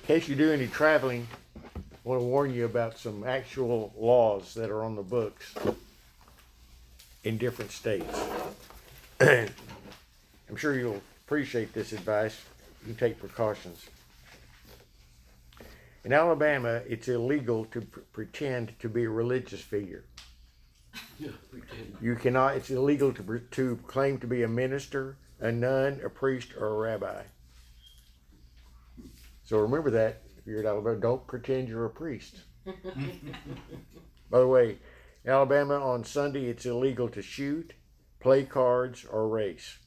case you do any traveling, I want to warn you about some actual laws that are on the books in different states. I'm sure you'll appreciate this advice. You can take precautions. In Alabama, it's illegal to pretend to be a religious figure. Yeah, pretend. You cannot, it's illegal to claim to be a minister, a nun, a priest, or a rabbi. So remember that if you're in Alabama, don't pretend you're a priest. By the way, in Alabama on Sunday, it's illegal to shoot, play cards, or race.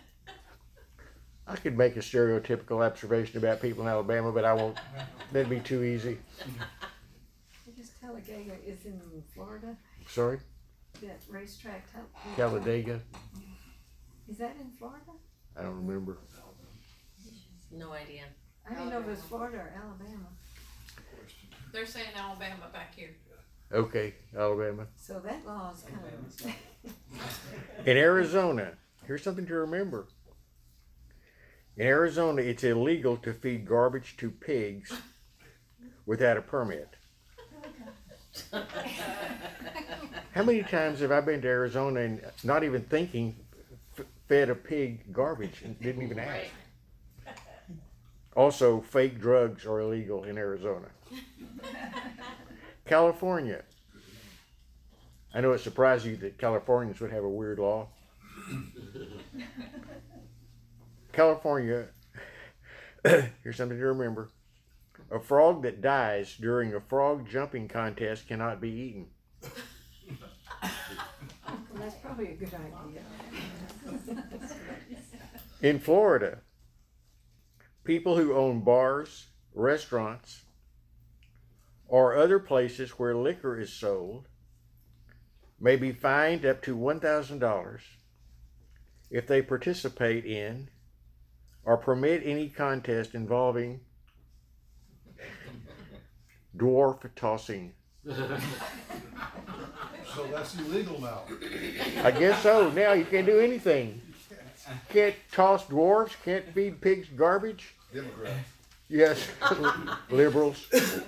I could make a stereotypical observation about people in Alabama, but I won't. That'd be too easy. I guess Talladega is in Florida, Sorry? that racetrack. Talladega? Is that in Florida? I don't remember. No idea. I didn't know if it was Florida or Alabama. They're saying Alabama back here. Okay, Alabama. So that law is kind of. In Arizona, here's something to remember. In Arizona, it's illegal to feed garbage to pigs without a permit. How many times have I been to Arizona and not even thinking fed a pig garbage and didn't even ask? Also, fake drugs are illegal in Arizona. California. I know it surprised you that Californians would have a weird law. California, here's something to remember. A frog that dies during a frog jumping contest cannot be eaten. Well, that's probably a good idea. In Florida, people who own bars, restaurants, or other places where liquor is sold may be fined up to $1,000 if they participate in or permit any contest involving dwarf tossing. So that's illegal now. I guess so. Now you can't do anything. Can't toss dwarfs, can't feed pigs garbage. Democrats. Yes, liberals.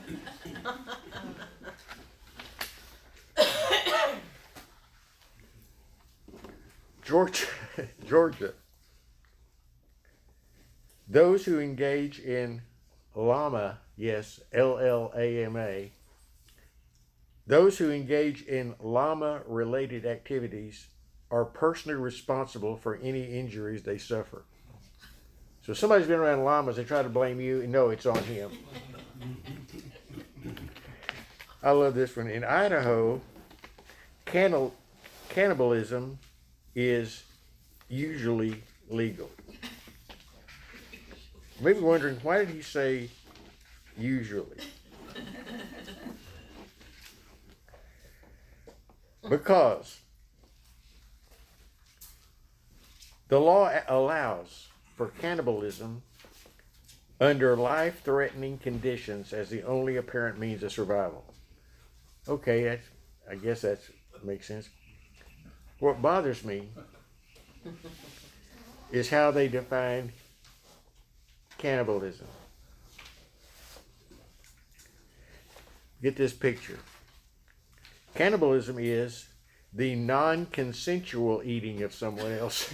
Georgia. Those who engage in llama, yes, LLAMA, those who engage in llama-related activities are personally responsible for any injuries they suffer. So if somebody's been around llamas, they try to blame you, and no, it's on him. I love this one. In Idaho, cannibalism is usually legal. Maybe wondering, why did he say usually? Because the law allows for cannibalism under life-threatening conditions as the only apparent means of survival. Okay, I guess that makes sense. What bothers me is how they define cannibalism. Get this picture. Cannibalism is the non-consensual eating of someone else.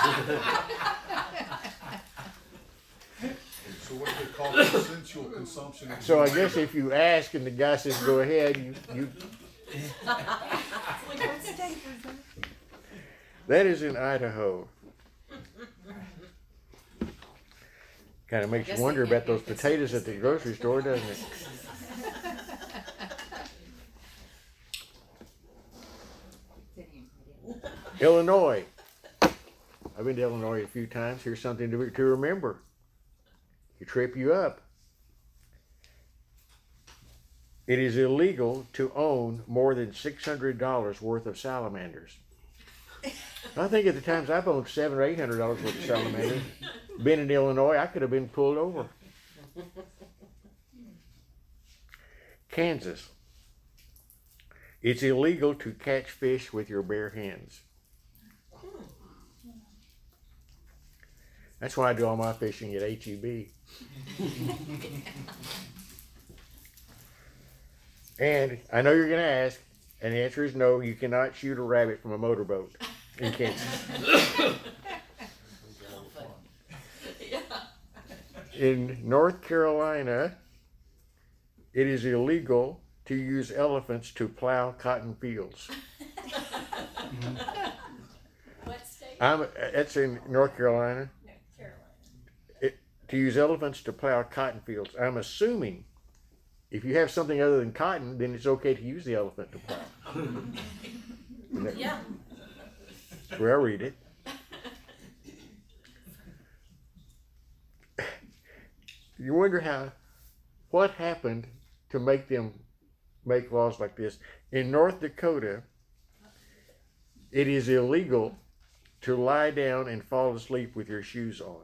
So what do they call consensual consumption? So I guess if you ask and the guy says go ahead, you What state was that? that is in Idaho. Kind of makes you Guess wonder they can't about those get potatoes at the grocery store, doesn't it? Illinois. I've been to Illinois a few times. Here's something to remember. To trip you up. It is illegal to own more than $600 worth of salamanders. I think at the times I've owned $700 or $800 worth of salamanders. Been in Illinois, I could have been pulled over. Kansas. It's illegal to catch fish with your bare hands. That's why I do all my fishing at HEB. And I know you're going to ask, and the answer is no, you cannot shoot a rabbit from a motorboat in Kansas. Yeah. In North Carolina, it is illegal to use elephants to plow cotton fields. What state? That's in North Carolina. No, Carolina. To use elephants to plow cotton fields. I'm assuming if you have something other than cotton, then it's okay to use the elephant to plow. Yeah. That's where I read it. You wonder what happened to make them make laws like this. In North Dakota, it is illegal to lie down and fall asleep with your shoes on.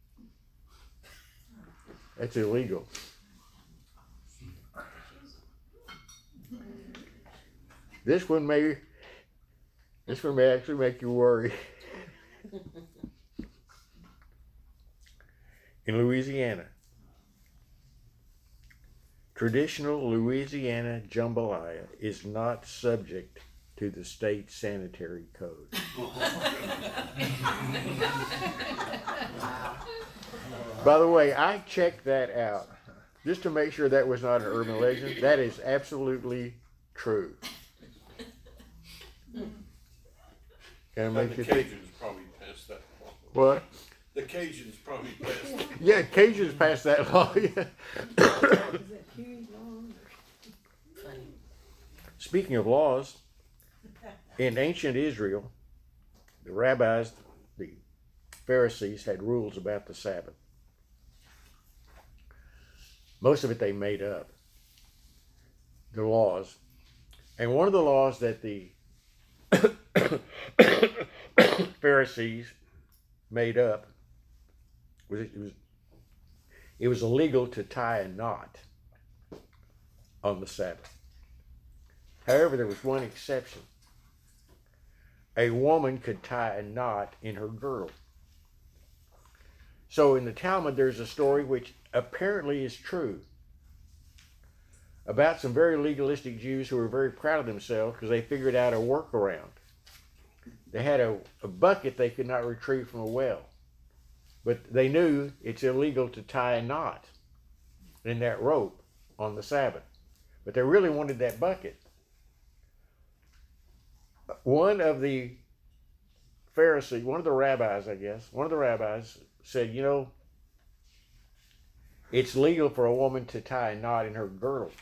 That's illegal. This one may actually make you worry. In Louisiana, traditional Louisiana jambalaya is not subject to the state sanitary code. By the way, I checked that out just to make sure that was not an urban legend. That is absolutely true. Can I And make the you think? Cajuns probably passed that law. What? The Cajuns probably passed it. Yeah, Cajuns passed that law. Yeah. Is it Huey Long? Funny. Speaking of laws, in ancient Israel, the rabbis, the Pharisees, had rules about the Sabbath. Most of it they made up, the laws. And one of the laws that the Pharisees made up was it was illegal to tie a knot on the Sabbath. However, there was one exception. A woman could tie a knot in her girdle. So in the Talmud, there's a story which apparently is true about some very legalistic Jews who were very proud of themselves because they figured out a workaround. They had a bucket they could not retrieve from a well, but they knew it's illegal to tie a knot in that rope on the Sabbath. But they really wanted that bucket. One of the Pharisees, one of the rabbis, I guess, one of the rabbis said, you know, it's legal for a woman to tie a knot in her girdle.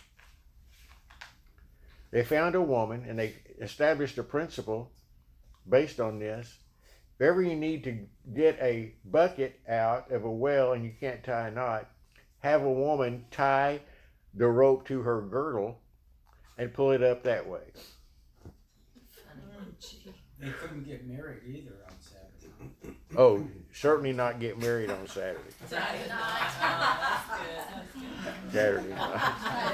They found a woman and they established a principle based on this. If ever you need to get a bucket out of a well and you can't tie a knot, have a woman tie the rope to her girdle and pull it up that way. They couldn't get married either on Saturday. Oh, certainly not get married on Saturday. Saturday night. Oh, that's good. Saturday night.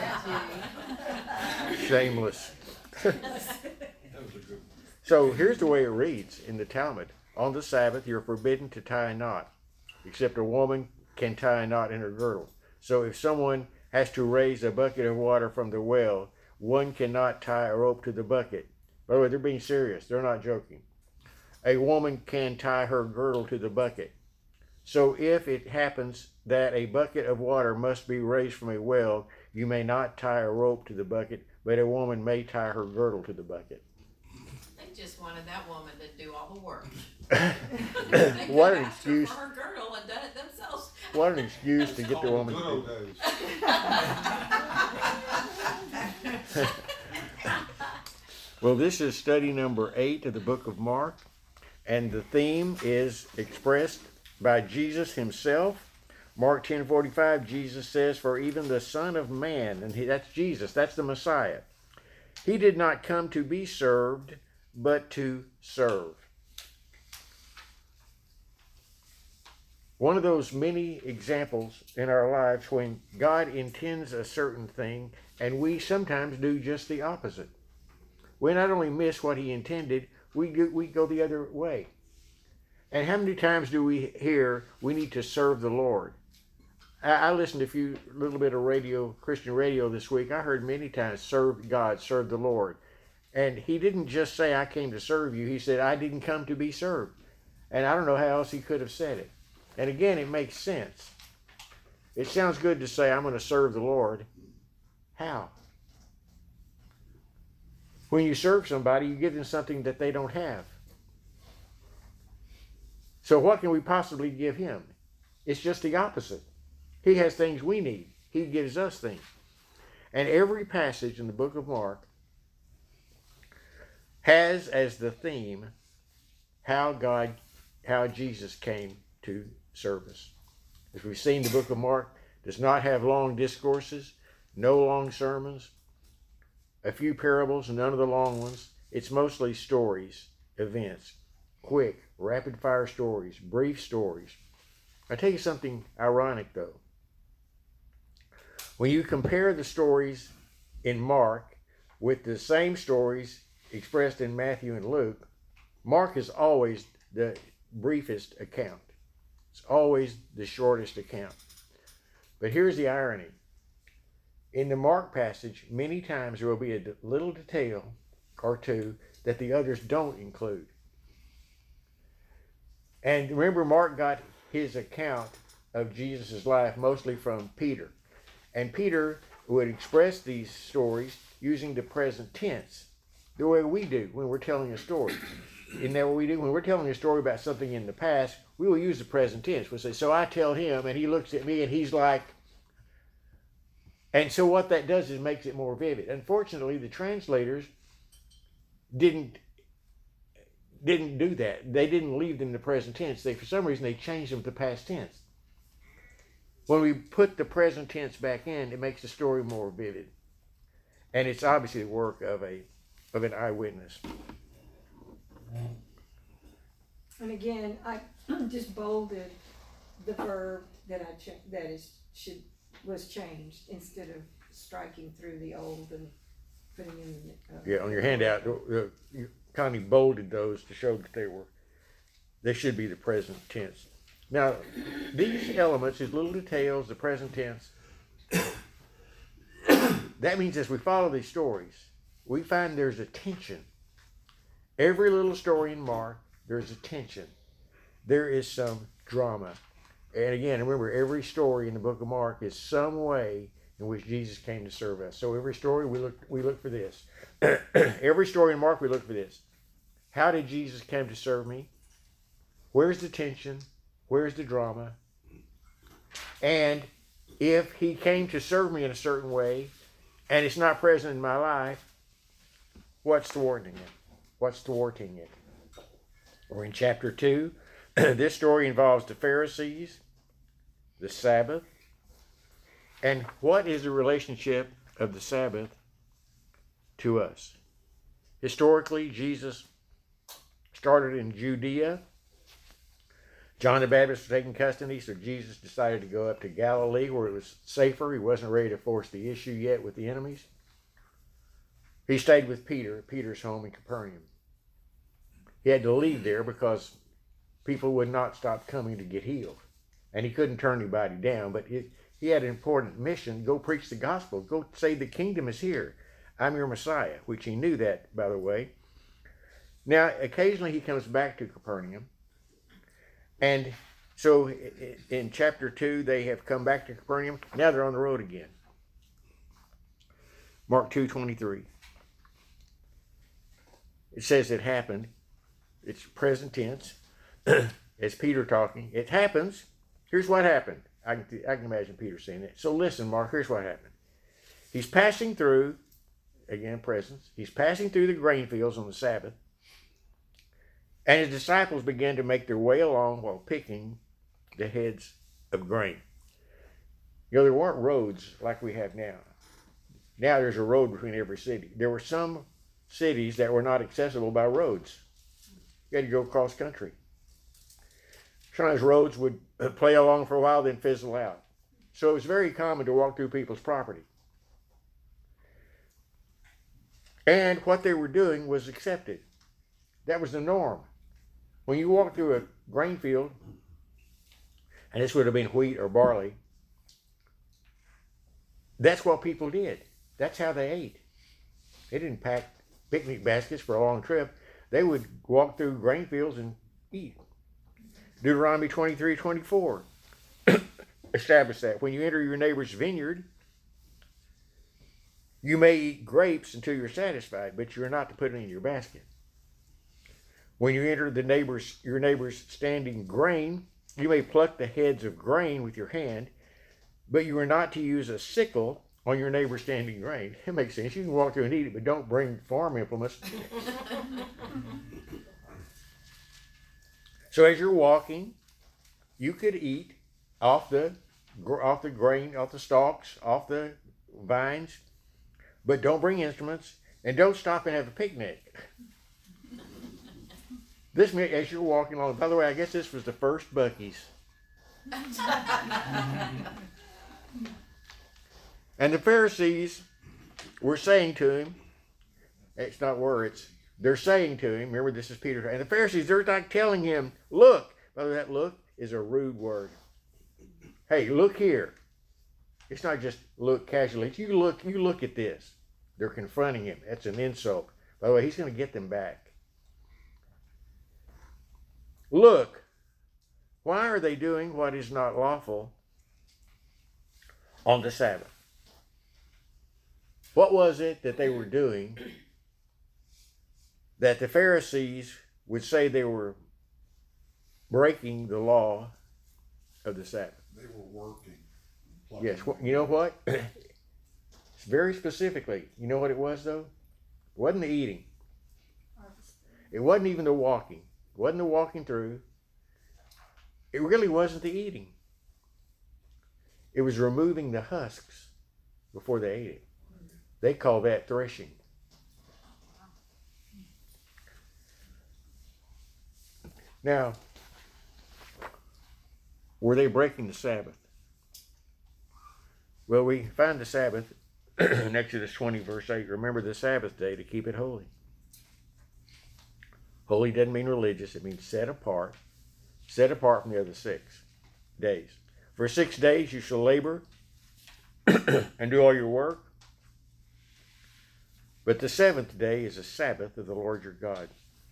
Shameless. That was a good one. So here's the way it reads in the Talmud. On the Sabbath, you're forbidden to tie a knot, except a woman can tie a knot in her girdle. So if someone has to raise a bucket of water from the well, one cannot tie a rope to the bucket. By the way, they're being serious. They're not joking. A woman can tie her girdle to the bucket. So if it happens that a bucket of water must be raised from a well, you may not tie a rope to the bucket, but a woman may tie her girdle to the bucket. They just wanted that woman to do all the work. What They an could have asked her excuse. for her girdle and done it themselves. What an excuse to get the Called woman good to old do. days. Well, this is study number 8 of the book of Mark, and the theme is expressed by Jesus himself. Mark 10:45, Jesus says, "For even the Son of Man," and that's Jesus, that's the Messiah, "he did not come to be served, but to serve." One of those many examples in our lives when God intends a certain thing, and we sometimes do just the opposite. We not only miss what he intended, we go the other way. And how many times do we hear we need to serve the Lord? I listened to a little bit of radio, Christian radio this week. I heard many times, serve God, serve the Lord. And he didn't just say, I came to serve you. He said, I didn't come to be served. And I don't know how else he could have said it. And again, it makes sense. It sounds good to say, I'm going to serve the Lord. How? When you serve somebody, you give them something that they don't have. So what can we possibly give him? It's just the opposite. He has things we need. He gives us things. And every passage in the book of Mark has as the theme how Jesus came to serve us. As we've seen, the book of Mark does not have long discourses, no long sermons, a few parables, none of the long ones. It's mostly stories, events, quick, rapid-fire stories, brief stories. I'll tell you something ironic, though. When you compare the stories in Mark with the same stories expressed in Matthew and Luke, Mark is always the briefest account. It's always the shortest account. But here's the irony. In the Mark passage, many times there will be a little detail or two that the others don't include. And remember, Mark got his account of Jesus' life mostly from Peter. And Peter would express these stories using the present tense, the way we do when we're telling a story. Isn't that what we do? When we're telling a story about something in the past, we will use the present tense. We'll say, so I tell him, and he looks at me, and he's like... And so what that does is makes it more vivid. Unfortunately, the translators didn't do that. They didn't leave them in the present tense. For some reason, they changed them to past tense. When we put the present tense back in, it makes the story more vivid. And it's obviously the work of an eyewitness. And again, I just bolded the verb that was changed instead of striking through the old and putting in. Yeah, on your handout, you kind of bolded those to show that they should be the present tense. Now, these elements, these little details, the present tense, that means as we follow these stories, we find there's a tension. Every little story in Mark, there's a tension. There is some drama. And again, remember, every story in the book of Mark is some way in which Jesus came to serve us. So every story, we look for this. Every story in Mark, we look for this. How did Jesus come to serve me? Where's the tension? Where's the drama? And if he came to serve me in a certain way, and it's not present in my life, what's thwarting it? What's thwarting it? Or in chapter 2, this story involves the Pharisees, the Sabbath, and what is the relationship of the Sabbath to us? Historically, Jesus started in Judea. John the Baptist was taken custody, so Jesus decided to go up to Galilee where it was safer. He wasn't ready to force the issue yet with the enemies. He stayed with Peter's home in Capernaum. He had to leave there because people would not stop coming to get healed. And he couldn't turn anybody down, but he had an important mission. Go preach the gospel. Go say the kingdom is here. I'm your Messiah, which he knew that, by the way. Now, occasionally he comes back to Capernaum. And so in chapter 2, they have come back to Capernaum. Now they're on the road again. Mark 2:23. It says it happened. It's present tense. It's Peter talking. It happens. Here's what happened. I can imagine Peter saying it. So listen, Mark, here's what happened. He's passing through, again, presence. He's passing through the grain fields on the Sabbath. And his disciples began to make their way along while picking the heads of grain. You know, there weren't roads like we have now. Now there's a road between every city. There were some cities that were not accessible by roads. You had to go cross country. Sometimes roads would play along for a while, then fizzle out. So it was very common to walk through people's property. And what they were doing was accepted. That was the norm. When you walked through grain field, and this would have been wheat or barley, that's what people did. That's how they ate. They didn't pack picnic baskets for a long trip. They would walk through grain fields and eat. Deuteronomy 23:24 established that. When you enter your neighbor's vineyard, you may eat grapes until you're satisfied, but you're not to put it in your basket. When you enter your neighbor's standing grain, you may pluck the heads of grain with your hand, but you are not to use a sickle on your neighbor's standing grain. It makes sense. You can walk through and eat it, but don't bring farm implements. So as you're walking, you could eat off the grain, off the stalks, off the vines, but don't bring instruments, and don't stop and have a picnic. This meant as you're walking along. By the way, I guess this was the first Buc-ee's. And the Pharisees were saying to him, it's not words, they're saying to him, remember this is Peter, and the Pharisees, they're like telling him, look. By the way, that look is a rude word. Hey, look here. It's not just look casually. You look at this. They're confronting him. That's an insult. By the way, he's going to get them back. Look, why are they doing what is not lawful on the Sabbath? What was it that they were doing that the Pharisees would say they were breaking the law of the Sabbath? They were working. Yes, you know what? Very specifically, you know what it was though? It wasn't the eating. It wasn't even the walking. It wasn't the walking through. It really wasn't the eating. It was removing the husks before they ate it. They call that threshing. Now, were they breaking the Sabbath? Well, we find the Sabbath in Exodus 20, verse 8. Remember the Sabbath day to keep it holy. Holy doesn't mean religious. It means set apart. Set apart from the other 6 days. For 6 days you shall labor and do all your work. But the 7th day is a Sabbath of the Lord your God.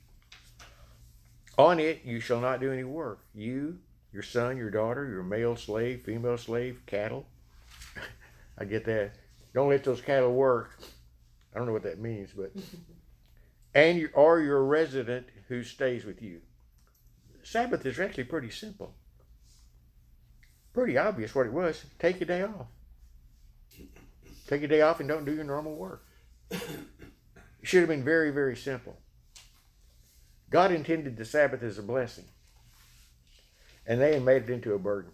On it you shall not do any work. You, your son, your daughter, your male slave, female slave, cattle. I get that. Don't let those cattle work. I don't know what that means, but and your resident who stays with you. Sabbath is actually pretty simple. Pretty obvious what it was. Take a day off. Take a day off and don't do your normal work. It should have been very, very simple. God intended the Sabbath as a blessing, and they had made it into a burden.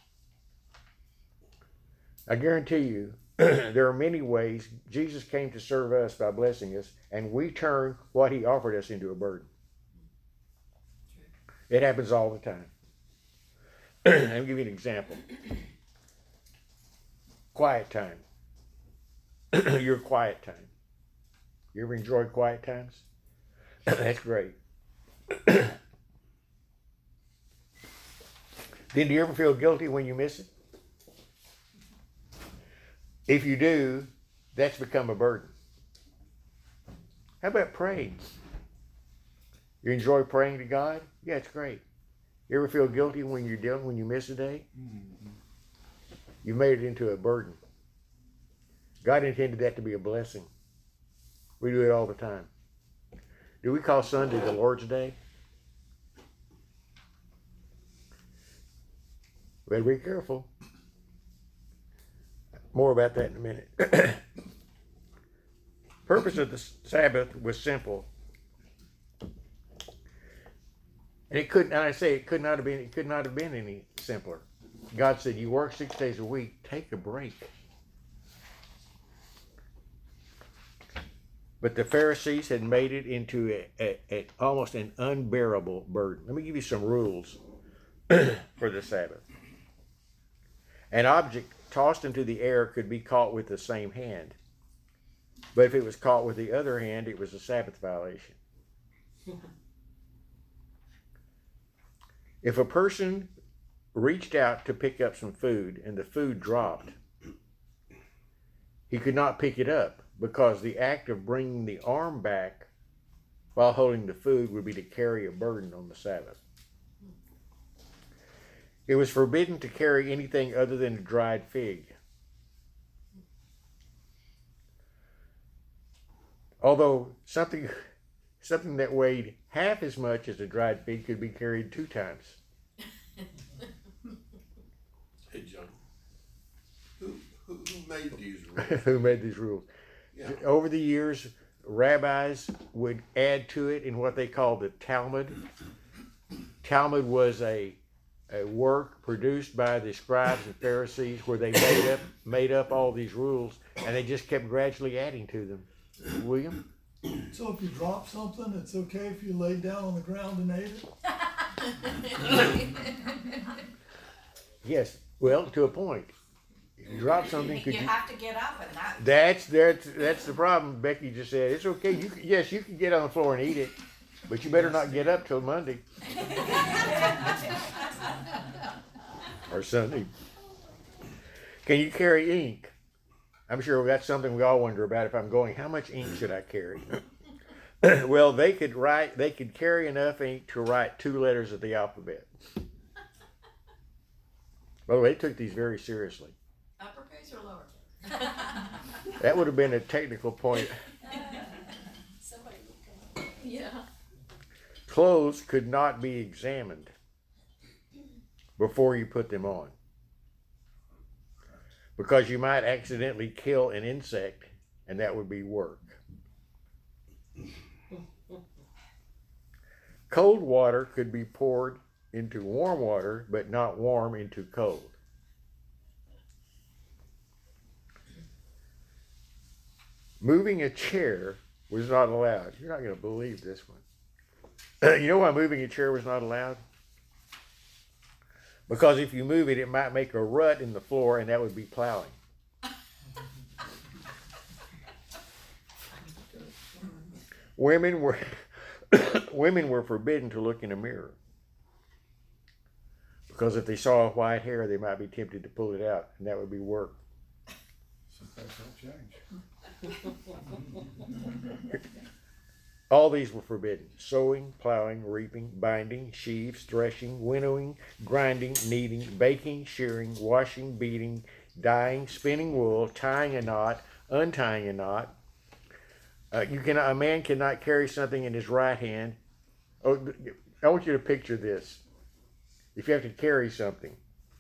I guarantee you, there are many ways Jesus came to serve us by blessing us, and we turn what he offered us into a burden. It happens all the time. Let me give you an example. Quiet time. Your quiet time. You ever enjoyed quiet times? That's great. Then do you ever feel guilty when you miss it? If you do, that's become a burden. How about praying? You enjoy praying to God? Yeah, it's great. You ever feel guilty when you miss a day? Mm-hmm. You made it into a burden. God intended that to be a blessing. We do it all the time. Do we call Sunday the Lord's Day? Better be careful. More about that in a minute. Purpose of the Sabbath was simple. And it could not have been any simpler. God said, you work 6 days a week, take a break. But the Pharisees had made it into almost an unbearable burden. Let me give you some rules for the Sabbath. An object tossed into the air could be caught with the same hand. But if it was caught with the other hand, it was a Sabbath violation. If a person reached out to pick up some food and the food dropped, he could not pick it up because the act of bringing the arm back while holding the food would be to carry a burden on the Sabbath. It was forbidden to carry anything other than a dried fig. Although something that weighed half as much as a dried fig could be carried 2 times. Hey, John. Who made these rules? Who made these rules? Yeah. Over the years, rabbis would add to it in what they called the Talmud. Talmud was a work produced by the scribes and Pharisees where they made up all these rules, and they just kept gradually adding to them. William? So if you drop something, it's okay if you lay down on the ground and ate it? Yes. Well, to a point. If you drop something, could You you? have to get up and not. That's the problem. Becky just said it's okay. You can get on the floor and eat it, but you better not get up till Monday or Sunday. Can you carry ink? I'm sure that's something we all wonder about. If I'm going, how much ink should I carry? Well, they could carry enough ink to write 2 letters of the alphabet. By the way, they took these very seriously. Uppercase or lowercase? That would have been a technical point. Somebody would come up. Yeah. Clothes could not be examined before you put them on, because you might accidentally kill an insect, and that would be work. Cold water could be poured into warm water, but not warm into cold. Moving a chair was not allowed. You're not going to believe this one. You know why moving a chair was not allowed? Because if you move it, it might make a rut in the floor, and that would be plowing. Women were forbidden to look in a mirror, because if they saw a white hair, they might be tempted to pull it out, and that would be work. Some things don't change. All these were forbidden: sowing, plowing, reaping, binding, sheaves, threshing, winnowing, grinding, kneading, baking, shearing, washing, beating, dyeing, spinning wool, tying a knot, untying a knot. A man cannot carry something in his right hand. Oh, I want you to picture this. If you have to carry something,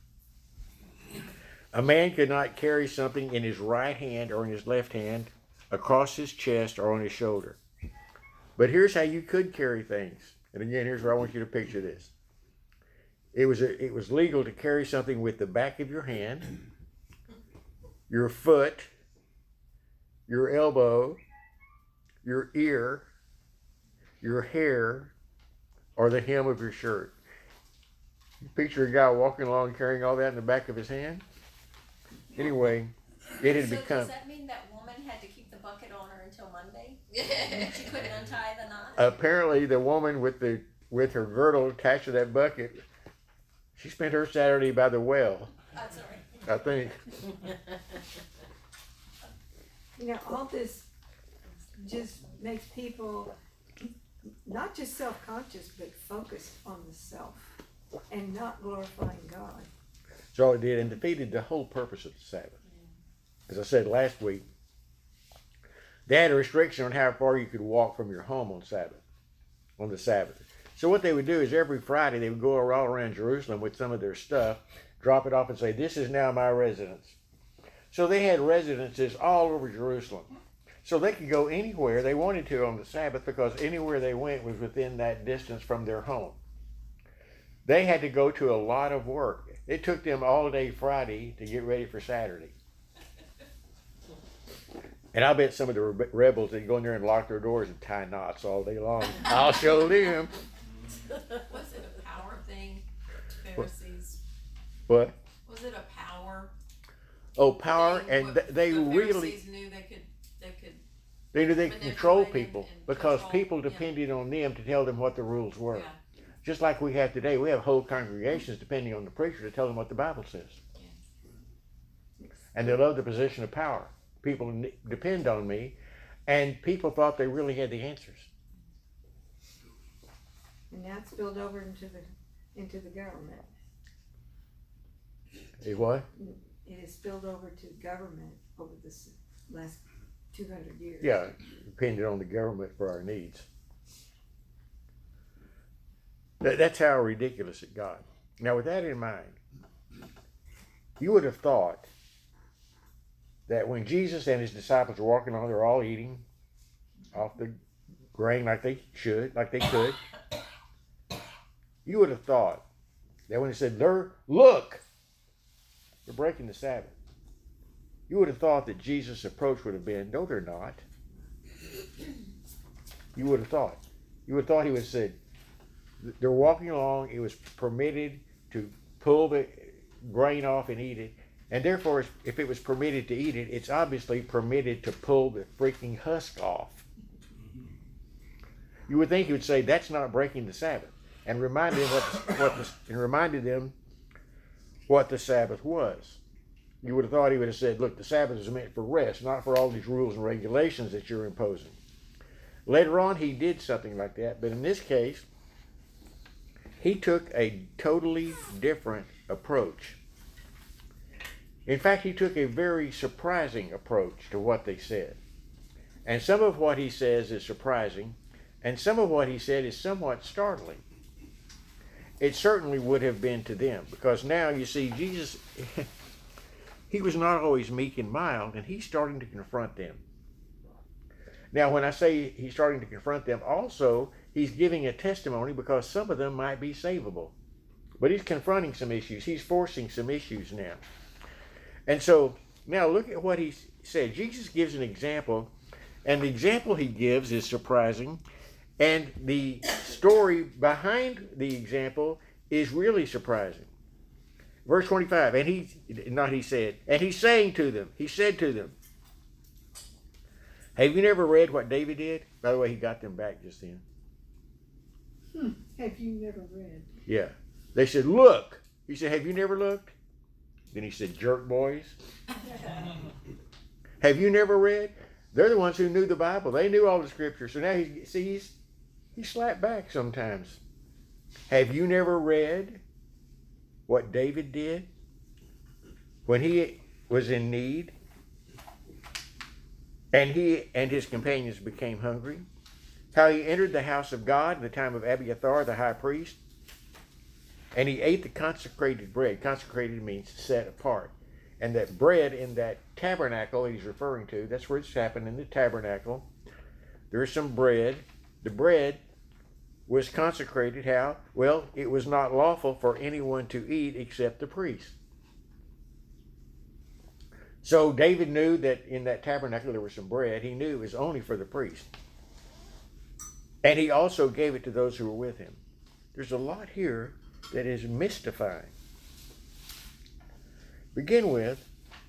a man could not carry something in his right hand or in his left hand, across his chest or on his shoulder. But here's how you could carry things. And again, here's where I want you to picture this. It was legal to carry something with the back of your hand, your foot, your elbow, your ear, your hair, or the hem of your shirt. You picture a guy walking along carrying all that in the back of his hand? Anyway, it had become... Does that mean that woman had to keep the bucket on her until Monday? She couldn't untie the knot? Apparently, the woman with her girdle attached to that bucket, she spent her Saturday by the well, That's all right. I think. You know, all this just makes people not just self-conscious, but focused on the self and not glorifying God. That's all it did, and defeated the whole purpose of the Sabbath. As I said last week, they had a restriction on how far you could walk from your home on the Sabbath. So what they would do is every Friday they would go all around Jerusalem with some of their stuff, drop it off and say, "This is now my residence." So they had residences all over Jerusalem. So they could go anywhere they wanted to on the Sabbath, because anywhere they went was within that distance from their home. They had to go to a lot of work. It took them all day Friday to get ready for Saturday. And I bet some of the rebels, they'd go in there and lock their doors and tie knots all day long. I'll show them. Was it a power thing, Pharisees? What? Was it a power Oh, power, thing? and What they the really, Pharisees knew they could they knew they could control manipulate people, and because control, people yeah. depended on them to tell them what the rules were. Yeah. Just like we have today, we have whole congregations depending on the preacher to tell them what the Bible says. And they love the position of power. People depend on me, and people thought they really had the answers. And now it's spilled over into the government. It what? It has spilled over to government over this last 200 years. Yeah, depending on the government for our needs. That's how ridiculous it got. Now, with that in mind, you would have thought that when Jesus and his disciples were walking along, they're all eating off the grain like they should, like they could. You would have thought that when he said, look, they're breaking the Sabbath. You would have thought that Jesus' approach would have been, no, they're not. You would have thought. You would have thought he would have said, they're walking along, it was permitted to pull the grain off and eat it. And therefore, if it was permitted to eat it, it's obviously permitted to pull the freaking husk off. You would think he would say, that's not breaking the Sabbath. And reminded them what the Sabbath was. You would have thought he would have said, look, the Sabbath is meant for rest, not for all these rules and regulations that you're imposing. Later on, he did something like that, but in this case, he took a totally different approach. In fact, he took a very surprising approach to what they said. And some of what he says is surprising, and some of what he said is somewhat startling. It certainly would have been to them, because now you see Jesus, he was not always meek and mild, and he's starting to confront them. Now, when I say he's starting to confront them, also, he's giving a testimony because some of them might be savable. But he's confronting some issues. He's forcing some issues now. And so, now look at what he said. Jesus gives an example, and the example he gives is surprising, and the story behind the example is really surprising. Verse 25, and he said to them, have you never read what David did? By the way, he got them back just then. Have you never read? Yeah. They said, look. He said, have you never looked? Then he said, jerk boys. Have you never read? They're the ones who knew the Bible. They knew all the scriptures. So now he slapped back sometimes. Have you never read what David did when he was in need and he and his companions became hungry? How he entered the house of God in the time of Abiathar, the high priest, and he ate the consecrated bread. Consecrated means set apart. And that bread in that tabernacle he's referring to, that's where it's happened, in the tabernacle. There's some bread. The bread was consecrated. How? Well, it was not lawful for anyone to eat except the priest. So David knew that in that tabernacle there was some bread. He knew it was only for the priest. And he also gave it to those who were with him. There's a lot here that is mystifying. Begin with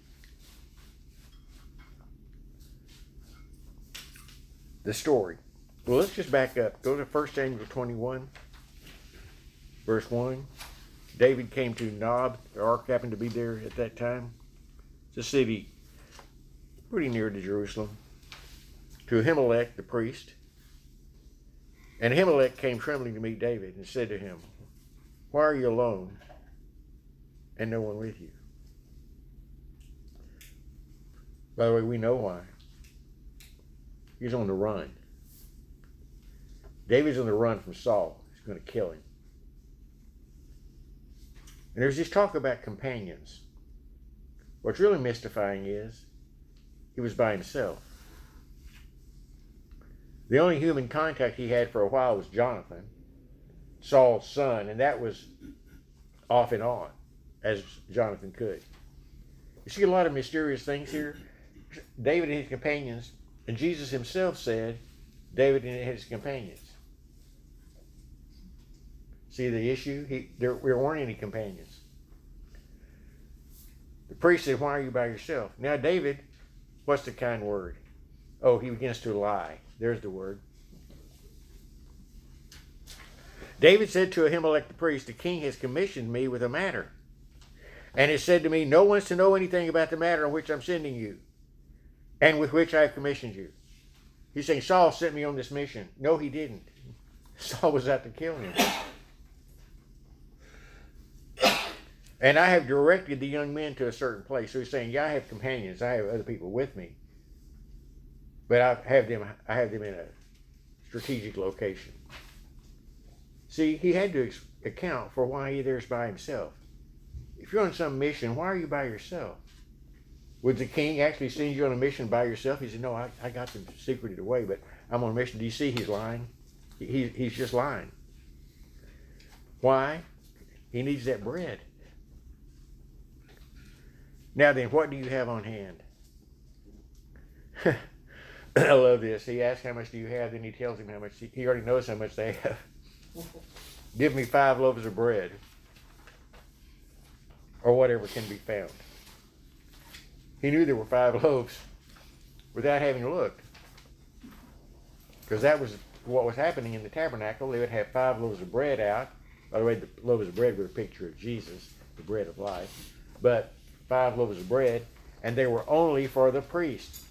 the story. Well, let's just back up. Go to 1 Samuel 21, verse 1. David came to Nob. The ark happened to be there at that time. It's a city pretty near to Jerusalem. To Ahimelech, the priest. And Ahimelech came trembling to meet David and said to him, why are you alone and no one with you? By the way, we know why. He's on the run. David's on the run from Saul. He's going to kill him. And there's this talk about companions. What's really mystifying is he was by himself. The only human contact he had for a while was Jonathan, Saul's son, and that was off and on, as Jonathan could. You see a lot of mysterious things here. David and his companions, and Jesus himself said, David and his companions. See the issue? There weren't any companions. The priest said, why are you by yourself? Now David, what's the kind word? Oh, he begins to lie. There's the word. David said to Ahimelech the priest, the king has commissioned me with a matter, and has said to me, no one's to know anything about the matter on which I'm sending you, and with which I have commissioned you. He's saying, Saul sent me on this mission. No, he didn't. Saul was out to kill him. And I have directed the young men to a certain place. So he's saying, yeah, I have companions. I have other people with me. But I have them in a strategic location. See, he had to account for why he there's by himself. If you're on some mission, why are you by yourself? Would the king actually send you on a mission by yourself? He said, no, I got them secreted away, but I'm on a mission. Do you see he's lying? He's just lying. Why? He needs that bread. Now then, what do you have on hand? I love this. He asks how much do you have, then he tells him how much. He already knows how much they have. Give me 5 loaves of bread, or whatever can be found. He knew there were 5 loaves without having looked, because that was what was happening in the tabernacle. They would have 5 loaves of bread out. By the way, the loaves of bread were a picture of Jesus, the bread of life. But 5 loaves of bread, and they were only for the priest.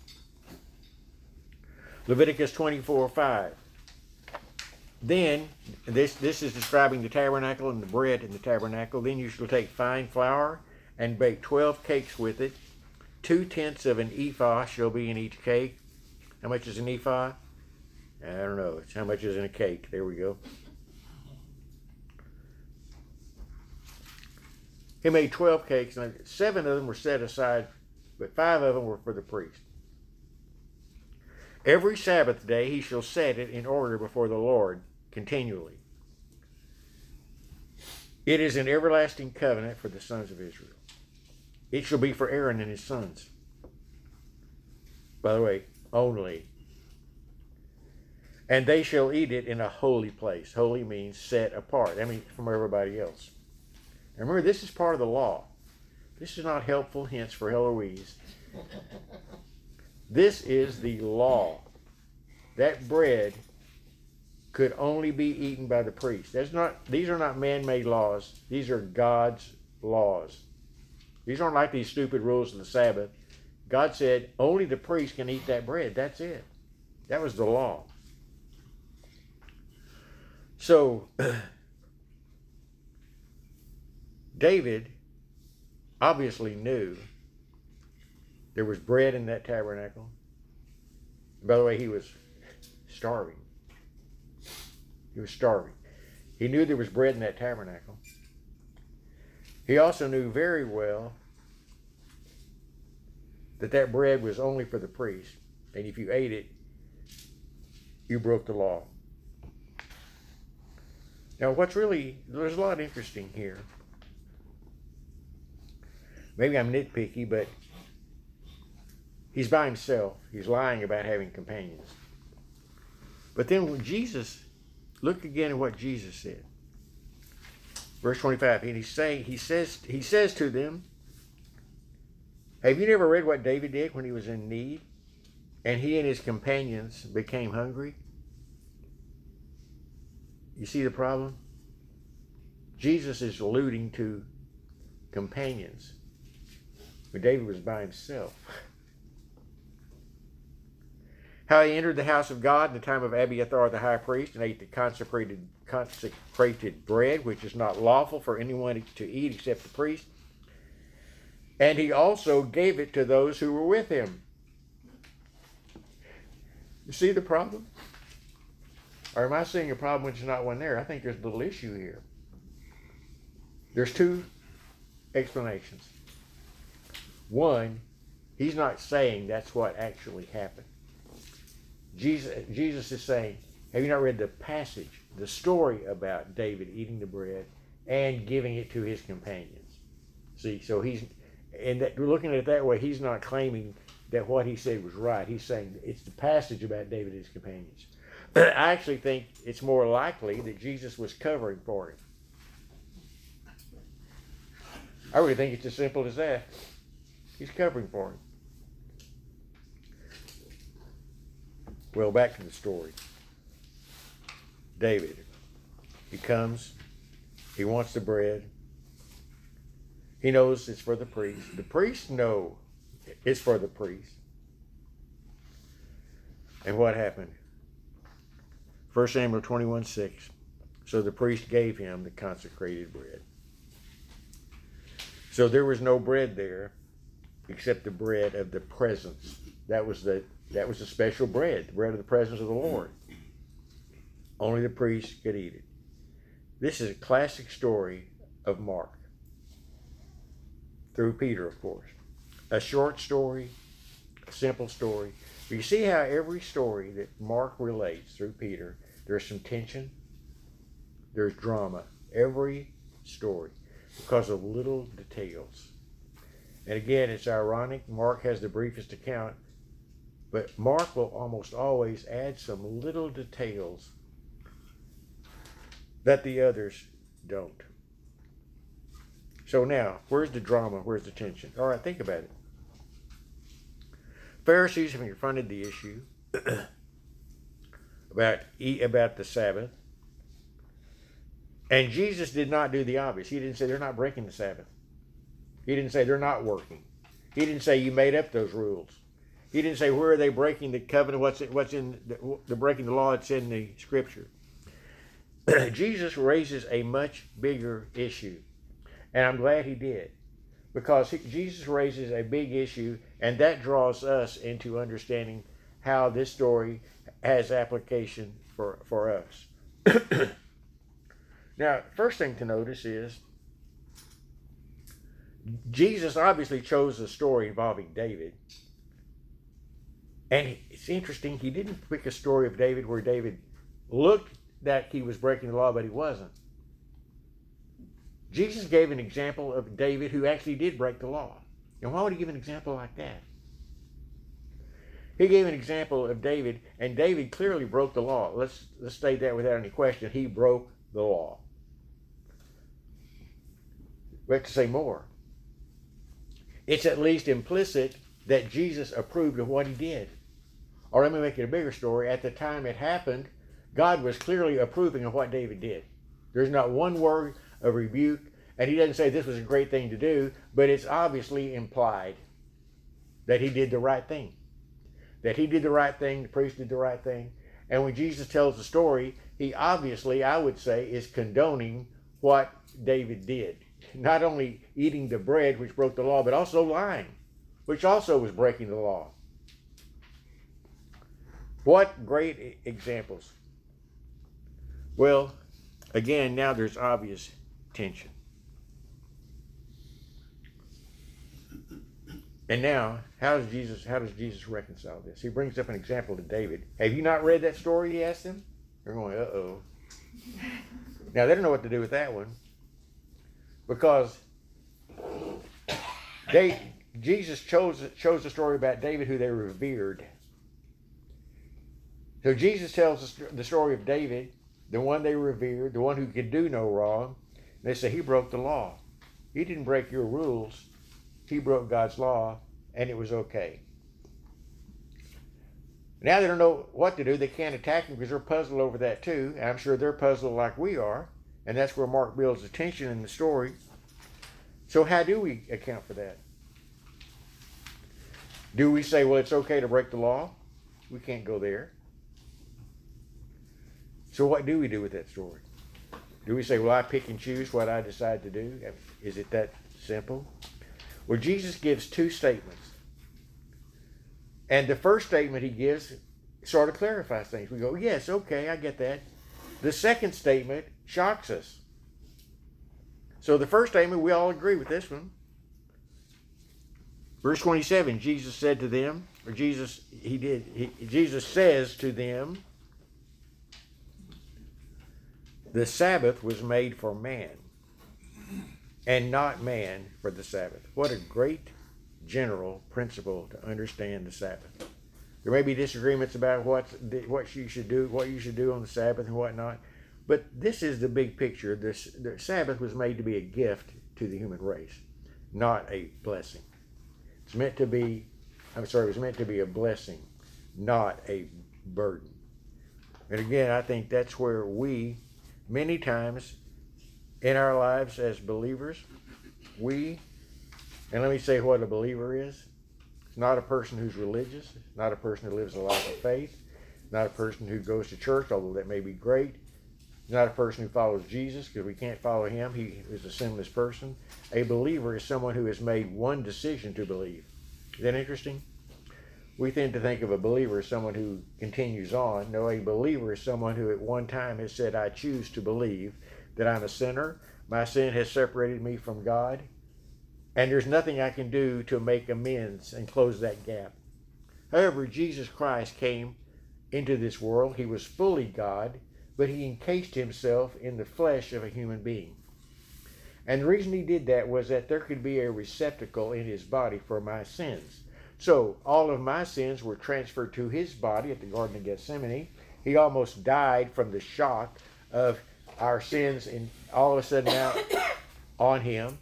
Leviticus 24:5. Then, this is describing the tabernacle and the bread in the tabernacle. Then you shall take fine flour and bake 12 cakes with it. 2/10 of an ephah shall be in each cake. How much is an ephah? I don't know. It's how much is in a cake. There we go. He made 12 cakes, and 7 of them were set aside, but 5 of them were for the priest. Every Sabbath day he shall set it in order before the Lord continually. It is an everlasting covenant for the sons of Israel. It shall be for Aaron and his sons. By the way, only. And they shall eat it in a holy place. Holy means set apart. I mean, from everybody else. And remember, this is part of the law. This is not helpful hints for Eloise. This is the law. That bread could only be eaten by the priest. These are not man-made laws. These are God's laws. These aren't like these stupid rules of the Sabbath. God said only the priest can eat that bread. That's it. That was the law. So, David obviously knew there was bread in that tabernacle. By the way, he was starving. He was starving. He knew there was bread in that tabernacle. He also knew very well that bread was only for the priest. And if you ate it, you broke the law. Now, there's a lot interesting here. Maybe I'm nitpicky, but he's by himself. He's lying about having companions. But then when look again at what Jesus said. Verse 25, and he says to them, have you never read what David did when he was in need, and he and his companions became hungry? You see the problem? Jesus is alluding to companions, but David was by himself. How he entered the house of God in the time of Abiathar the high priest and ate the consecrated bread, which is not lawful for anyone to eat except the priest. And he also gave it to those who were with him. You see the problem? Or am I seeing a problem when there's not one there? I think there's a little issue here. There's 2 explanations. One, he's not saying that's what actually happened. Jesus is saying, have you not read the passage, the story about David eating the bread and giving it to his companions? See, so looking at it that way, he's not claiming that what he said was right. He's saying it's the passage about David and his companions. I actually think it's more likely that Jesus was covering for him. I really think it's as simple as that. He's covering for him. Well, back to the story. David. He comes. He wants the bread. He knows it's for the priest. The priests know it's for the priest. And what happened? 1 Samuel 21:6. So the priest gave him the consecrated bread. So there was no bread there except the bread of the presence. That was the special bread, the bread of the presence of the Lord. Only the priest could eat it. This is a classic story of Mark. Through Peter, of course. A short story, a simple story. But you see how every story that Mark relates through Peter, there's some tension, there's drama. Every story, because of little details. And again, it's ironic. Mark has the briefest account, but Mark will almost always add some little details that the others don't. So now, where's the drama? Where's the tension? All right, think about it. Pharisees have confronted the issue about the Sabbath. And Jesus did not do the obvious. He didn't say they're not breaking the Sabbath. He didn't say they're not working. He didn't say you made up those rules. He didn't say where are they breaking the covenant, what's in the breaking the law that's in the scripture. Jesus raises a much bigger issue. And I'm glad he did. Because Jesus raises a big issue, and that draws us into understanding how this story has application for us. Now, first thing to notice is Jesus obviously chose a story involving David. And it's interesting, he didn't pick a story of David where David looked that he was breaking the law, but he wasn't. Jesus gave an example of David who actually did break the law. And why would he give an example like that? He gave an example of David, and David clearly broke the law. Let's state that without any question. He broke the law. We have to say more. It's at least implicit that Jesus approved of what he did. Or let me make it a bigger story. At the time it happened, God was clearly approving of what David did. There's not one word of rebuke, and he doesn't say this was a great thing to do, but it's obviously implied that he did the right thing. That he did the right thing, the priest did the right thing. And when Jesus tells the story, he obviously, I would say, is condoning what David did. Not only eating the bread, which broke the law, but also lying, which also was breaking the law. What great examples. Well, again, now there's obvious tension. And now, how does Jesus reconcile this? He brings up an example to David. Have you not read that story, he asked him? They're going, uh-oh. Now, they don't know what to do with that one. Because Jesus chose a story about David who they revered. So Jesus tells the story of David, the one they revered, the one who could do no wrong. And they say he broke the law. He didn't break your rules. He broke God's law, and it was okay. Now they don't know what to do. They can't attack him because they're puzzled over that too. And I'm sure they're puzzled like we are. And that's where Mark builds the tension in the story. So how do we account for that? Do we say, well, it's okay to break the law? We can't go there. So what do we do with that story? Do we say, well, I pick and choose what I decide to do? Is it that simple? Well, Jesus gives two statements. And the first statement he gives sort of clarifies things. We go, yes, okay, I get that. The second statement shocks us. So the first statement, we all agree with this one. Verse 27, Jesus said to them, or Jesus says to them, the Sabbath was made for man, and not man for the Sabbath. What a great general principle to understand the Sabbath. There may be disagreements about what you should do on the Sabbath and whatnot, but this is the big picture. The Sabbath was made to be a gift to the human race, not a blessing. It was meant to be a blessing, not a burden. And again, I think that's where we many times in our lives as believers, and let me say what a believer is. It's not a person who's religious, not a person who lives a life of faith, not a person who goes to church, although that may be great, not a person who follows Jesus, because we can't follow him. He is a sinless person. A believer is someone who has made one decision to believe. Is that interesting? We tend to think of a believer as someone who continues on. No, a believer is someone who at one time has said, I choose to believe that I'm a sinner. My sin has separated me from God, and there's nothing I can do to make amends and close that gap. However, Jesus Christ came into this world. He was fully God, but he encased himself in the flesh of a human being. And the reason he did that was that there could be a receptacle in his body for my sins. So all of my sins were transferred to his body at the Garden of Gethsemane. He almost died from the shock of our sins and all of a sudden now on him.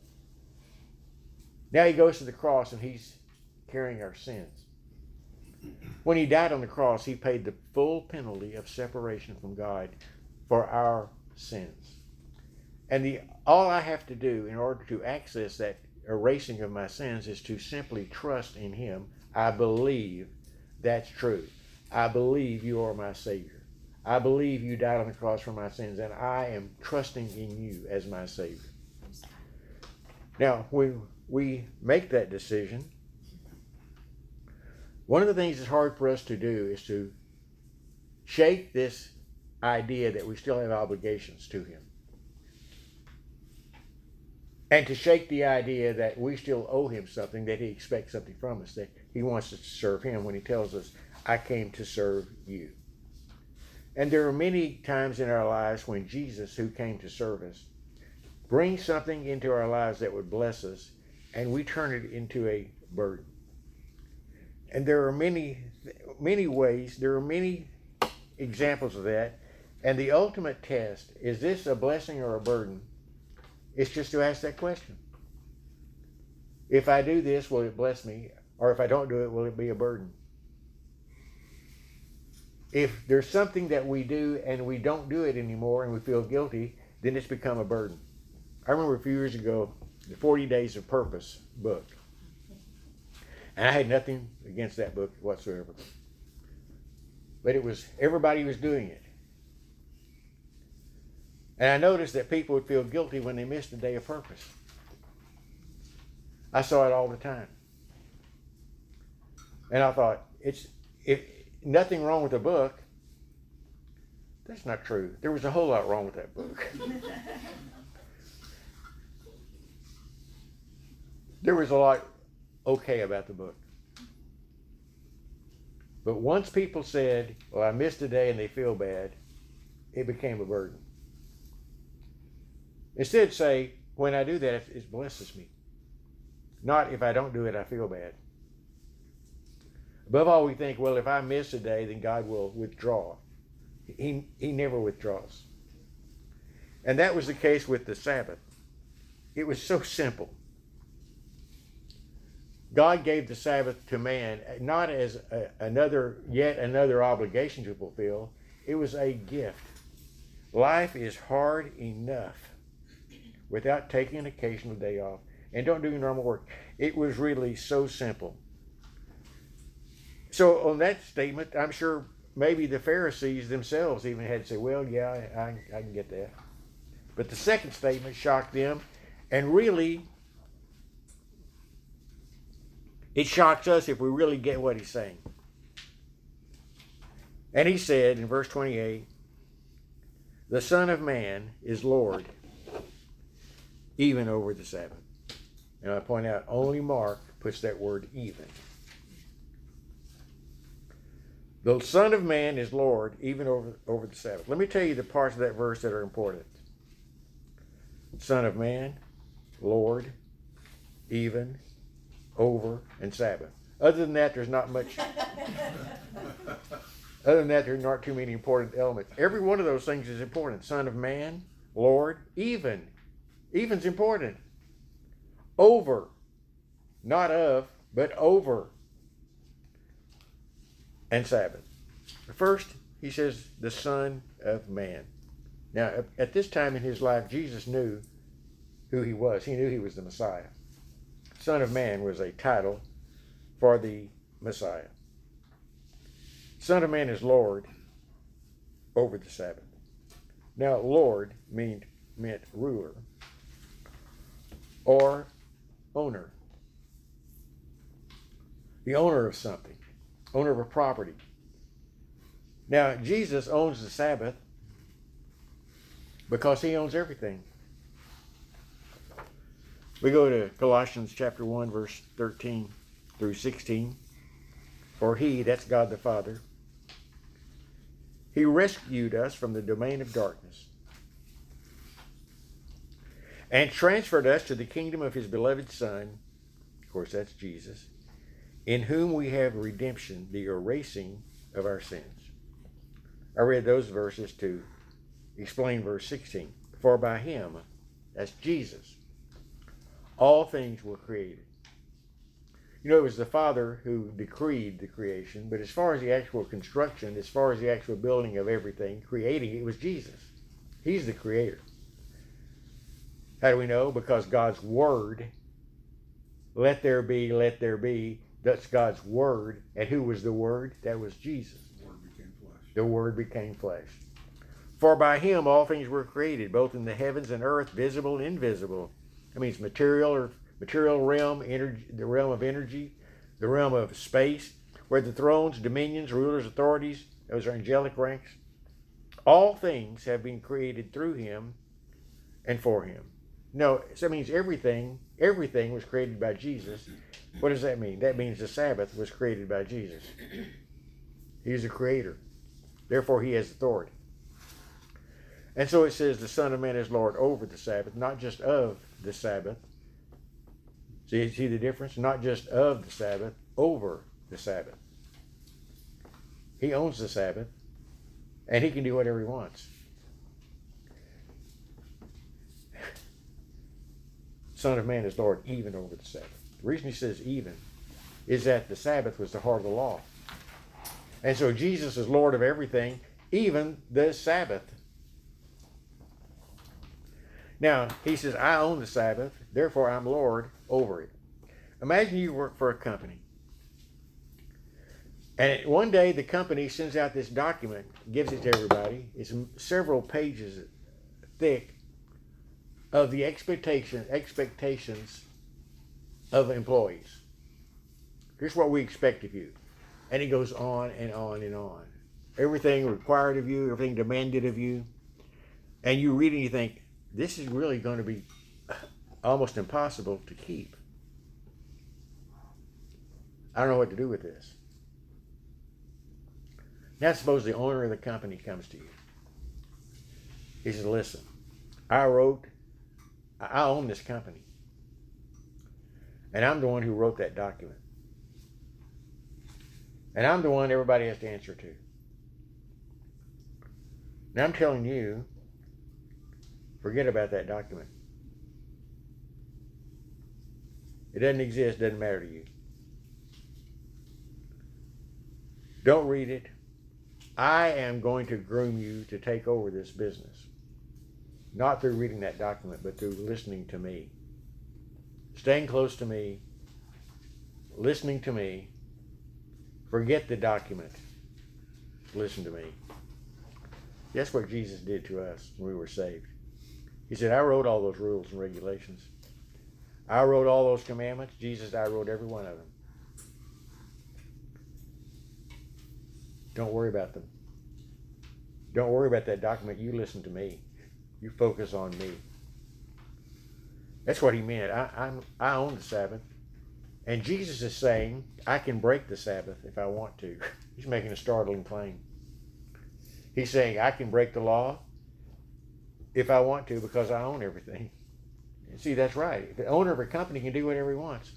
Now he goes to the cross and he's carrying our sins. When he died on the cross, he paid the full penalty of separation from God for our sins. And all I have to do in order to access that erasing of my sins is to simply trust in him. I believe that's true. I believe you are my Savior. I believe you died on the cross for my sins, and I am trusting in you as my Savior. Now, when we make that decision, one of the things that's hard for us to do is to shake this idea that we still have obligations to him. And to shake the idea that we still owe him something, that he expects something from us, that he wants us to serve him when he tells us, I came to serve you. And there are many times in our lives when Jesus, who came to serve us, brings something into our lives that would bless us, and we turn it into a burden. And there are many ways, there are many examples of that. And the ultimate test, is this a blessing or a burden? It's just to ask that question. If I do this, will it bless me? Or if I don't do it, will it be a burden? If there's something that we do and we don't do it anymore and we feel guilty, then it's become a burden. I remember a few years ago, the 40 Days of Purpose book. And I had nothing against that book whatsoever. But everybody was doing it. And I noticed that people would feel guilty when they missed a day of purpose. I saw it all the time. And I thought, nothing wrong with the book. That's not true. There was a whole lot wrong with that book. There was a lot okay about the book. But once people said, well, I missed a day and they feel bad, it became a burden. Instead say, when I do that, it blesses me. Not if I don't do it, I feel bad. Above all, we think, well, if I miss a day, then God will withdraw. He never withdraws. And that was the case with the Sabbath. It was so simple. God gave the Sabbath to man not as yet another obligation to fulfill. It was a gift. Life is hard enough without taking an occasional day off. And don't do your normal work. It was really so simple. So on that statement, I'm sure maybe the Pharisees themselves even had to say, well, yeah, I can get that. But the second statement shocked them, and really, it shocks us if we really get what he's saying. And he said in verse 28, the Son of Man is Lord, even over the Sabbath. And I point out, only Mark puts that word even. The Son of Man is Lord, even over the Sabbath. Let me tell you the parts of that verse that are important. Son of Man, Lord, even, over, and Sabbath. Other than that, there's not much. Other than that, there aren't too many important elements. Every one of those things is important. Son of Man, Lord, even. Even's important. Over. Not of, but over. And Sabbath. First, he says, the Son of Man. Now, at this time in his life, Jesus knew who he was. He knew he was the Messiah. Son of Man was a title for the Messiah. Son of Man is Lord over the Sabbath. Now, Lord meant ruler or owner. The owner of something, owner of a property. Now, Jesus owns the Sabbath because he owns everything. We go to Colossians chapter 1, verse 13 through 16. For he, that's God the Father, he rescued us from the domain of darkness and transferred us to the kingdom of his beloved Son, of course that's Jesus, in whom we have redemption, the erasing of our sins. I read those verses to explain verse 16. For by him, that's Jesus, all things were created. You know, it was the Father who decreed the creation, but as far as the actual construction, as far as the actual building of everything, creating it was Jesus. He's the creator. How do we know? Because God's Word, let there be, that's God's Word. And who was the Word? That was Jesus. The Word became flesh. The Word became flesh. For by him all things were created, both in the heavens and earth, visible and invisible. That means material realm, energy, the realm of energy, the realm of space, where the thrones, dominions, rulers, authorities, those are angelic ranks. All things have been created through him and for him. No, so that means everything was created by Jesus. What does that mean? That means the Sabbath was created by Jesus. He's the creator. Therefore, he has authority. And so it says the Son of Man is Lord over the Sabbath, not just of the Sabbath. See the difference? Not just of the Sabbath, over the Sabbath. He owns the Sabbath, and he can do whatever he wants. Son of Man is Lord even over the Sabbath. The reason he says even is that the Sabbath was the heart of the law. And so Jesus is Lord of everything, even the Sabbath. Now, he says, I own the Sabbath, therefore I'm Lord over it. Imagine you work for a company. And one day the company sends out this document, gives it to everybody. It's several pages thick of the expectations of employees. Here's what we expect of you. And it goes on and on and on. Everything required of you, everything demanded of you. And you read it and you think, this is really going to be almost impossible to keep. I don't know what to do with this. Now suppose the owner of the company comes to you. He says, listen, I own this company. And I'm the one who wrote that document. And I'm the one everybody has to answer to. Now I'm telling you, forget about that document. It doesn't exist, doesn't matter to you. Don't read it. I am going to groom you to take over this business. Not through reading that document, but through listening to me. Staying close to me, listening to me. Forget the document. Listen to me. That's what Jesus did to us when we were saved. He said, I wrote all those rules and regulations. I wrote all those commandments. Jesus, I wrote every one of them. Don't worry about them. Don't worry about that document. You listen to me. You focus on me. That's what he meant. I own the Sabbath. And Jesus is saying, I can break the Sabbath if I want to. He's making a startling claim. He's saying, I can break the law if I want to because I own everything. And see, that's right. The owner of a company can do whatever he wants.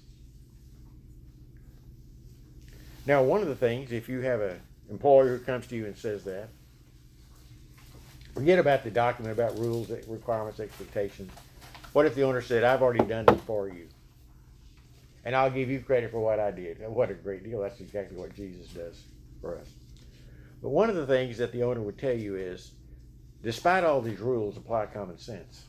Now, one of the things, if you have an employer who comes to you and says that, forget about the document, about rules, requirements, expectations. What if the owner said, I've already done it for you, and I'll give you credit for what I did? What a great deal. That's exactly what Jesus does for us. But one of the things that the owner would tell you is, despite all these rules, apply common sense.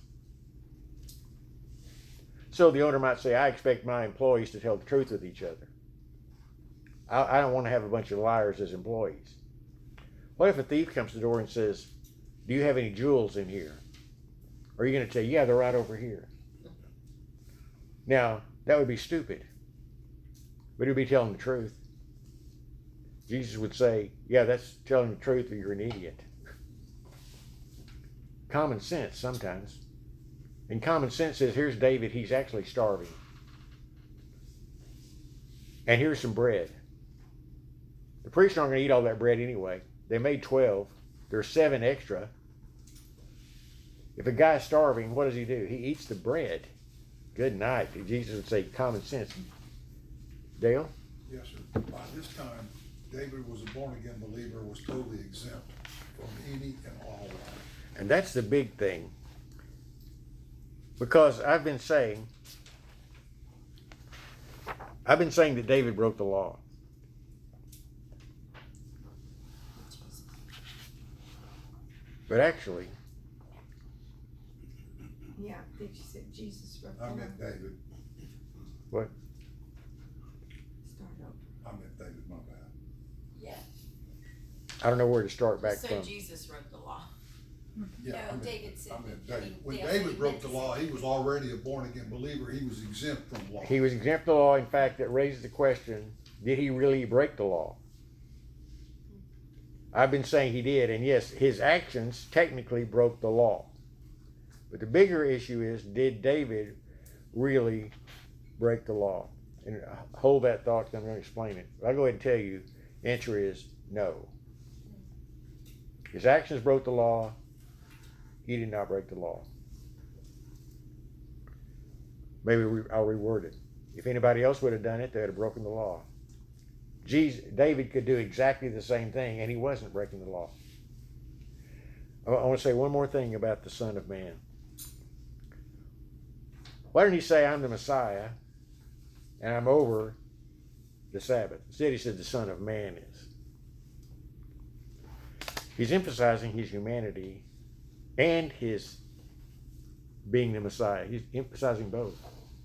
So the owner might say, I expect my employees to tell the truth with each other. I don't want to have a bunch of liars as employees. What if a thief comes to the door and says, do you have any jewels in here? Or are you going to tell, yeah, they're right over here? Now, that would be stupid. But it would be telling the truth. Jesus would say, yeah, that's telling the truth, or you're an idiot. Common sense sometimes. And common sense says, here's David, he's actually starving. And here's some bread. The priests aren't going to eat all that bread anyway. They made 12. There's 7 extra. If a guy's starving, what does he do? He eats the bread. Good night. Jesus would say, common sense. Dale? Yes, sir. By this time, David was a born-again believer, was totally exempt from any and all law. And that's the big thing. Because I've been saying that David broke the law. But actually, Yeah, I think she said Jesus wrote the I law. meant David. what? Start over. I meant David, my bad. Yeah. I don't know where to start back So from. Jesus wrote the law. Yeah, No, I meant- David said. I meant I mean, David. When Dale said David he broke meant the to law, say- he was already a born-again believer. He was exempt from law. He was exempt from the law. In fact, that raises the question, did he really break the law? I've been saying he did, and yes, his actions technically broke the law. But the bigger issue is, did David really break the law? And hold that thought, 'cause I'm going to explain it. I'll go ahead and tell you, the answer is no. His actions broke the law. He did not break the law. Maybe I'll reword it. If anybody else would have done it, they would have broken the law. David could do exactly the same thing, and he wasn't breaking the law. I want to say one more thing about the Son of Man. Why didn't he say, I'm the Messiah, and I'm over the Sabbath? Instead, he said, the Son of Man is. He's emphasizing his humanity and his being the Messiah. He's emphasizing both.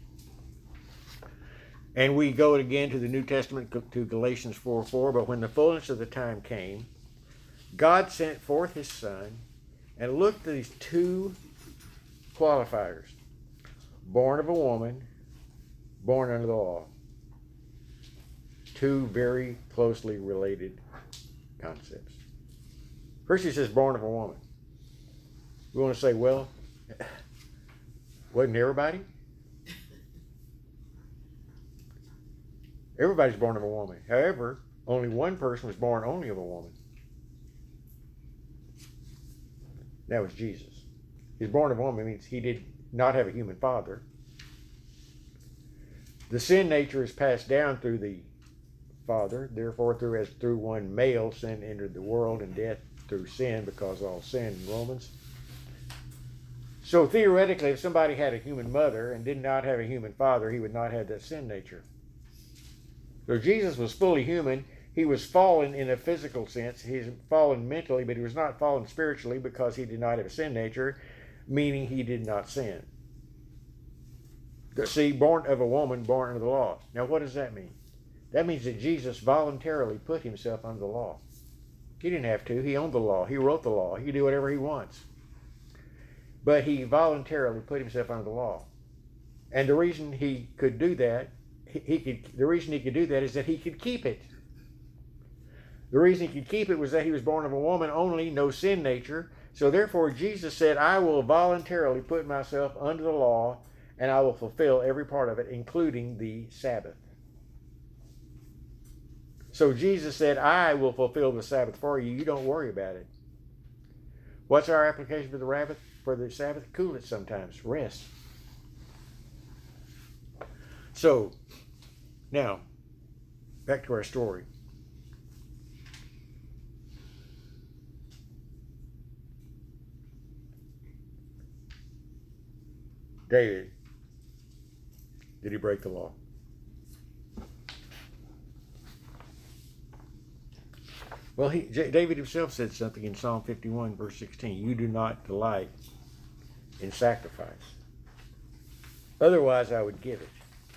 And we go again to the New Testament, to Galatians 4:4. But when the fullness of the time came, God sent forth his Son, and look at these 2 qualifiers. Born of a woman, born under the law. 2 very closely related concepts. First he says born of a woman. We want to say, well, wasn't everybody? Everybody's born of a woman. However, only one person was born only of a woman. That was Jesus. He's born of a woman means he did not have a human father. The sin nature is passed down through the father. Therefore, through one male, sin entered the world, and death through sin, because all sinned in Romans. So theoretically, if somebody had a human mother and did not have a human father, he would not have that sin nature. So Jesus was fully human. He was fallen in a physical sense. He's fallen mentally, but he was not fallen spiritually, because he did not have a sin nature, meaning he did not sin. See, born of a woman, born under the law. Now, what does that mean? That means that Jesus voluntarily put himself under the law. He didn't have to. He owned the law. He wrote the law. He can do whatever he wants. But he voluntarily put himself under the law. And the reason he could do that, the reason he could do that is that he could keep it. The reason he could keep it was that he was born of a woman only, no sin nature. So therefore Jesus said, I will voluntarily put myself under the law, and I will fulfill every part of it, including the Sabbath. So Jesus said, I will fulfill the Sabbath for you. You don't worry about it. What's our application for the Sabbath? Cool it sometimes. Rest. So, now, back to our story. David, did he break the law? Well, David himself said something in Psalm 51, verse 16. You do not delight in sacrifice. Otherwise, I would give it.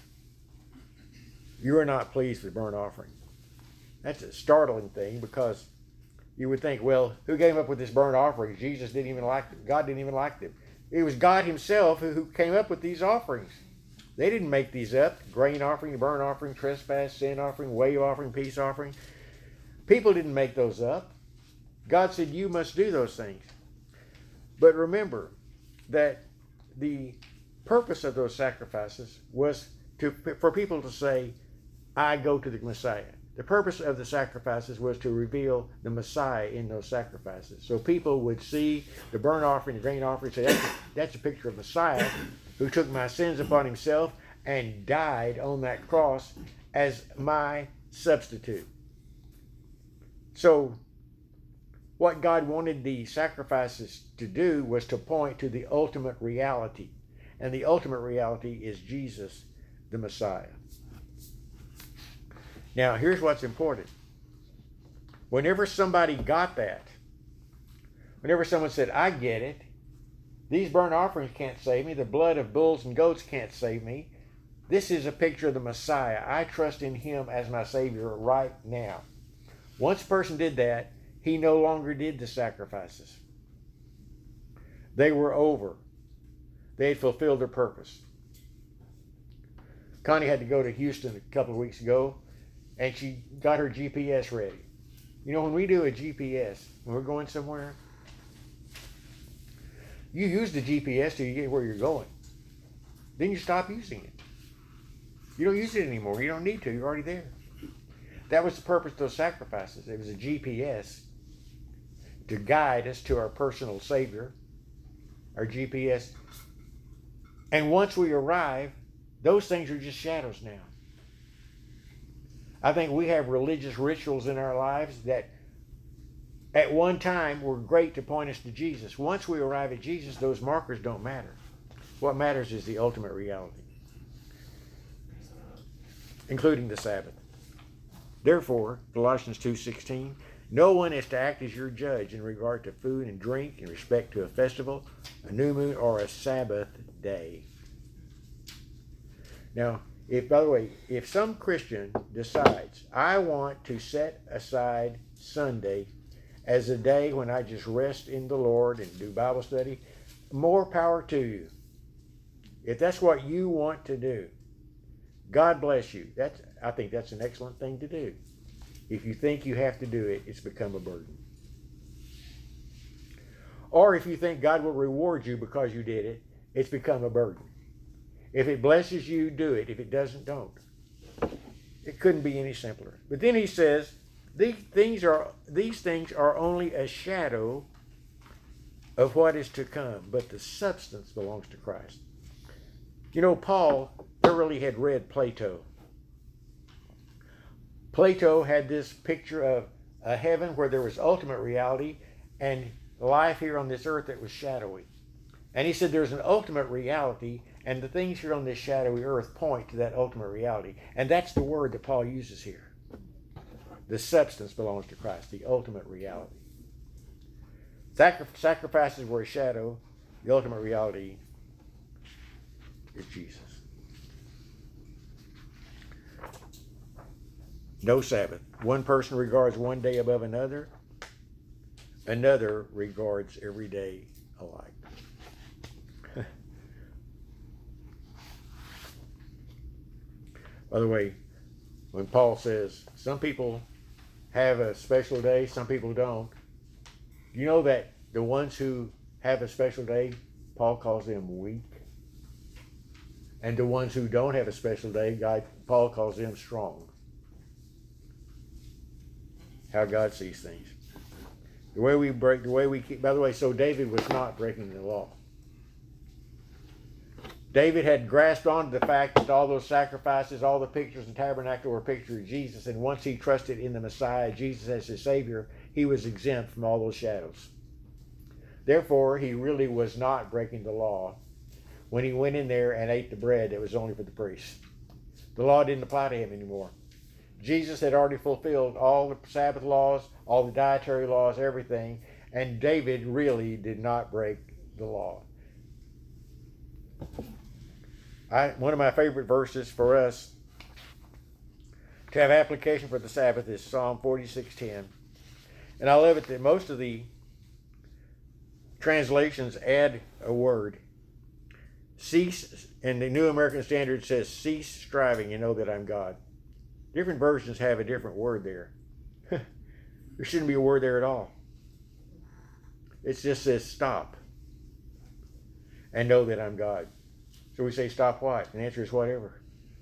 You are not pleased with burnt offering. That's a startling thing, because you would think, well, who came up with this burnt offering? Jesus didn't even like them. God didn't even like them. It was God himself who came up with these offerings. They didn't make these up. Grain offering, burnt offering, trespass, sin offering, wave offering, peace offering. People didn't make those up. God said, you must do those things. But remember that the purpose of those sacrifices was for people to say, I go to the Messiah. The purpose of the sacrifices was to reveal the Messiah in those sacrifices. So people would see the burnt offering, the grain offering, and say, that's a picture of Messiah who took my sins upon himself and died on that cross as my substitute. So what God wanted the sacrifices to do was to point to the ultimate reality. And the ultimate reality is Jesus, the Messiah. Now, here's what's important. Whenever somebody got that, whenever someone said, I get it, these burnt offerings can't save me, the blood of bulls and goats can't save me, this is a picture of the Messiah. I trust in him as my Savior right now. Once a person did that, he no longer did the sacrifices. They were over. They had fulfilled their purpose. Connie had to go to Houston a couple of weeks ago, and she got her GPS ready. You know, when we do a GPS, when we're going somewhere, you use the GPS till you get where you're going. Then you stop using it. You don't use it anymore. You don't need to. You're already there. That was the purpose of those sacrifices. It was a GPS to guide us to our personal Savior, our GPS. And once we arrive, those things are just shadows now. I think we have religious rituals in our lives that at one time were great to point us to Jesus. Once we arrive at Jesus, those markers don't matter. What matters is the ultimate reality, including the Sabbath. Therefore, Colossians 2:16, no one is to act as your judge in regard to food and drink, in respect to a festival, a new moon, or a Sabbath day. Now, by the way, if some Christian decides, I want to set aside Sunday as a day when I just rest in the Lord and do Bible study, more power to you. If that's what you want to do, God bless you. I think that's an excellent thing to do. If you think you have to do it, it's become a burden. Or if you think God will reward you because you did it, it's become a burden. If it blesses you, do it. If it doesn't, don't. It couldn't be any simpler. But then he says, these things are only a shadow of what is to come, but the substance belongs to Christ. You know, Paul thoroughly had read Plato. Plato had this picture of a heaven where there was ultimate reality and life here on this earth that was shadowy. And he said there's an ultimate reality, and the things here on this shadowy earth point to that ultimate reality. And that's the word that Paul uses here. The substance belongs to Christ, the ultimate reality. Sacrifices were a shadow. The ultimate reality is Jesus. No Sabbath. One person regards one day above another. Another regards every day alike. By the way, when Paul says some people have a special day, some people don't, you know that the ones who have a special day, Paul calls them weak. And the ones who don't have a special day, Paul calls them strong. How God sees things. The way we keep, by the way, so David was not breaking the law. David had grasped onto the fact that all those sacrifices, all the pictures in the tabernacle were a picture of Jesus, and once he trusted in the Messiah, Jesus as his Savior, he was exempt from all those shadows. Therefore, he really was not breaking the law when he went in there and ate the bread that was only for the priests. The law didn't apply to him anymore. Jesus had already fulfilled all the Sabbath laws, all the dietary laws, everything, and David really did not break the law. One of my favorite verses for us to have application for the Sabbath is Psalm 46:10. And I love it that most of the translations add a word. Cease, and the New American Standard says, cease striving and know that I'm God. Different versions have a different word there. There shouldn't be a word there at all. It just says stop and know that I'm God. So we say stop what? And the answer is whatever.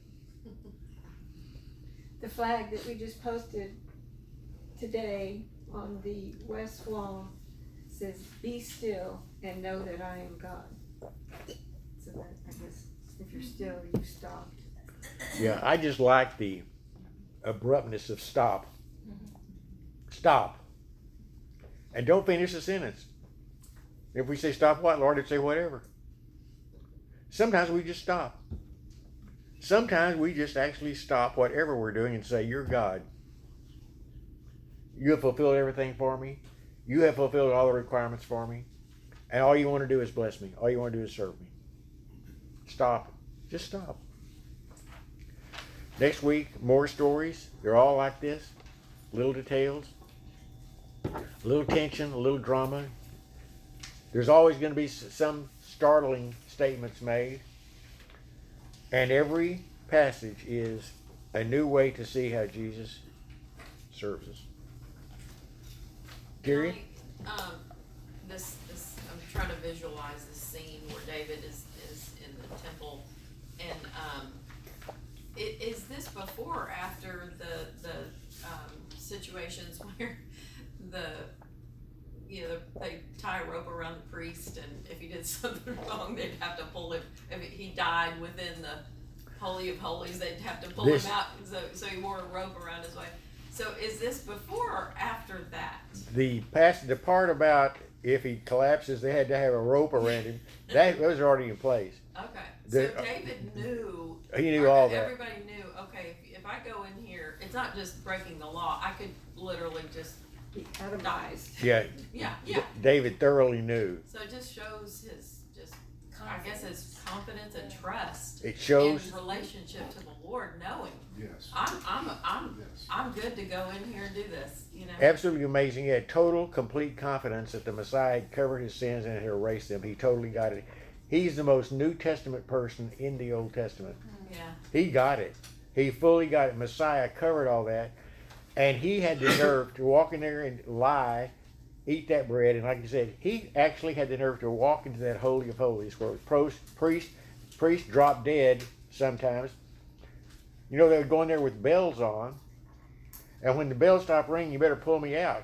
The flag that we just posted today on the west wall says, "Be still and know that I am God." So that, I guess, if you're still, you stopped. Yeah, I just like the abruptness of stop. Stop. And don't finish the sentence. If we say stop what, Lord, it'd say whatever. Sometimes we just stop. Sometimes we just actually stop whatever we're doing and say, you're God. You have fulfilled everything for me. You have fulfilled all the requirements for me. And all you want to do is bless me. All you want to do is serve me. Stop. Just stop. Next week, more stories. They're all like this. Little details. A little tension, a little drama. There's always going to be some startling statements made. And every passage is a new way to see how Jesus serves us. Gary? This I'm trying to visualize this scene where David is in the temple, and is this before or after the situations where they tie a rope around the priest, and if he did something wrong, they'd have to pull him. If he died within the Holy of Holies, they'd have to pull him out. So he wore a rope around his waist. So is this before or after that? The part about if he collapses, they had to have a rope around him. Those are already in place. Okay. So David knew. He knew all that. Everybody knew. Okay, if I go in here, it's not just breaking the law. I could literally just Be atomized. Yeah. Yeah. David thoroughly knew. So it just shows his confidence and trust. It shows in relationship to the Lord, knowing Yes. I'm good to go in here and do this. absolutely amazing. He had total, complete confidence that the Messiah had covered his sins and had erased them. He totally got it. He's the most New Testament person in the Old Testament. Yeah. He got it. He fully got it. Messiah covered all that. And he had the nerve to walk in there and lie, eat that bread. And like you said, he actually had the nerve to walk into that Holy of Holies where priests drop dead sometimes. You know, they would go in there with bells on. And when the bells stop ringing, you better pull me out.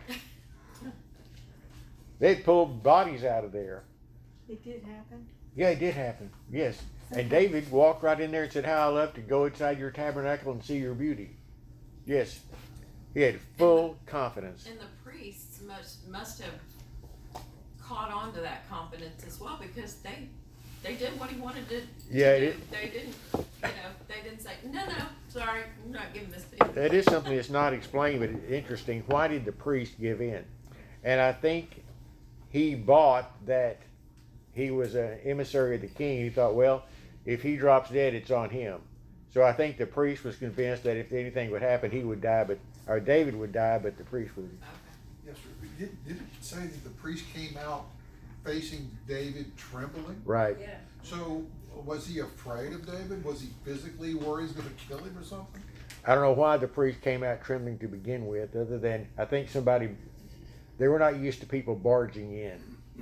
They'd pull bodies out of there. It did happen? Yeah, it did happen. Yes. And David walked right in there and said, how I love to go inside your tabernacle and see your beauty. Yes. He had full confidence. And the priests must have caught on to that confidence as well, because they did what he wanted to do. They didn't say, no, sorry, I'm not giving this to you. That is something that's not explained, but it's interesting. Why did the priest give in? And I think he bought that he was an emissary of the king. He thought, well, if he drops dead, it's on him. So I think the priest was convinced that if anything would happen, he would die, or David would die, but the priest would. Yes, sir. Did it say that the priest came out facing David trembling? Right. Yeah. So was he afraid of David? Was he physically worried he's going to kill him or something? I don't know why the priest came out trembling to begin with, other than I think they were not used to people barging in.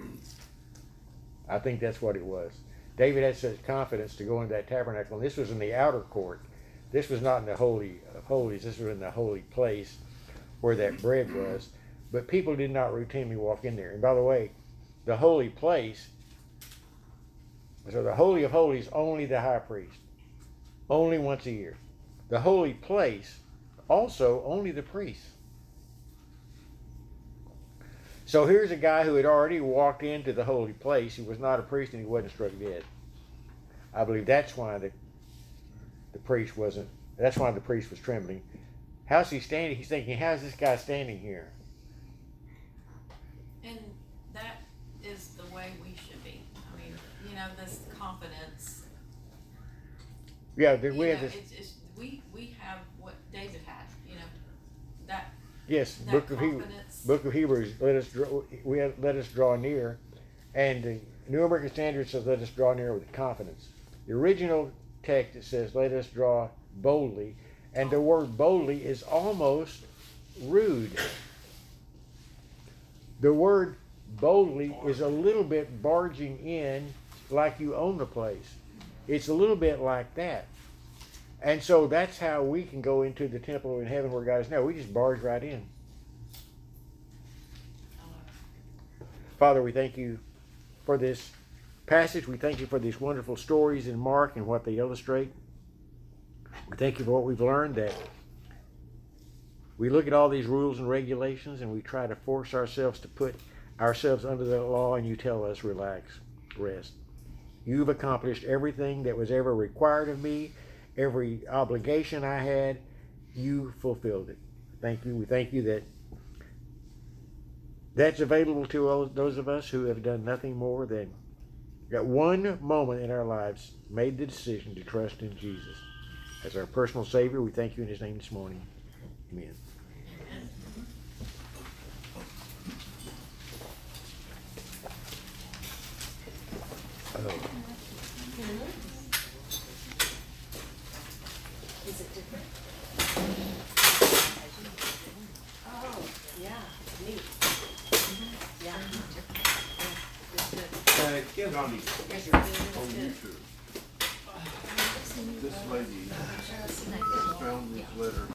I think that's what it was. David had such confidence to go into that tabernacle, and this was in the outer court. This was not in the Holy of Holies. This was in the holy place where that bread was. But people did not routinely walk in there. And by the way, the holy place, so the Holy of Holies, only the high priest. Only once a year. The holy place, also only the priest. So here's a guy who had already walked into the holy place. He was not a priest and he wasn't struck dead. I believe that's why the priest was trembling. how's he standing? He's thinking, how's this guy standing here? And that is the way we should be. I mean, you know, this confidence. Yeah, You we know, have this. we have what David had. You know, that Yes, that Book of Hebrews. confidence. Book of Hebrews. Let us draw near, and the New American Standard says, "Let us draw near with confidence." The original text, it says, "Let us draw boldly," and the word "boldly" is almost rude. The word "boldly" is a little bit barging in, like you own the place. It's a little bit like that. And so that's how we can go into the temple in heaven where God is now. We just barge right in. Father, we thank you for this passage. We thank you for these wonderful stories in Mark and what they illustrate. We thank you for what we've learned, that we look at all these rules and regulations and we try to force ourselves to put ourselves under the law, and you tell us, relax, rest. You've accomplished everything that was ever required of me. Every obligation I had, you fulfilled it. Thank you. We thank you that that's available to all those of us who have done nothing more than at one moment in our lives made the decision to trust in Jesus as our personal Savior. We thank you in his name this morning. Amen. Is it different? Oh, yeah, it's neat. Yeah. Get on Yes, YouTube. This lady found this letter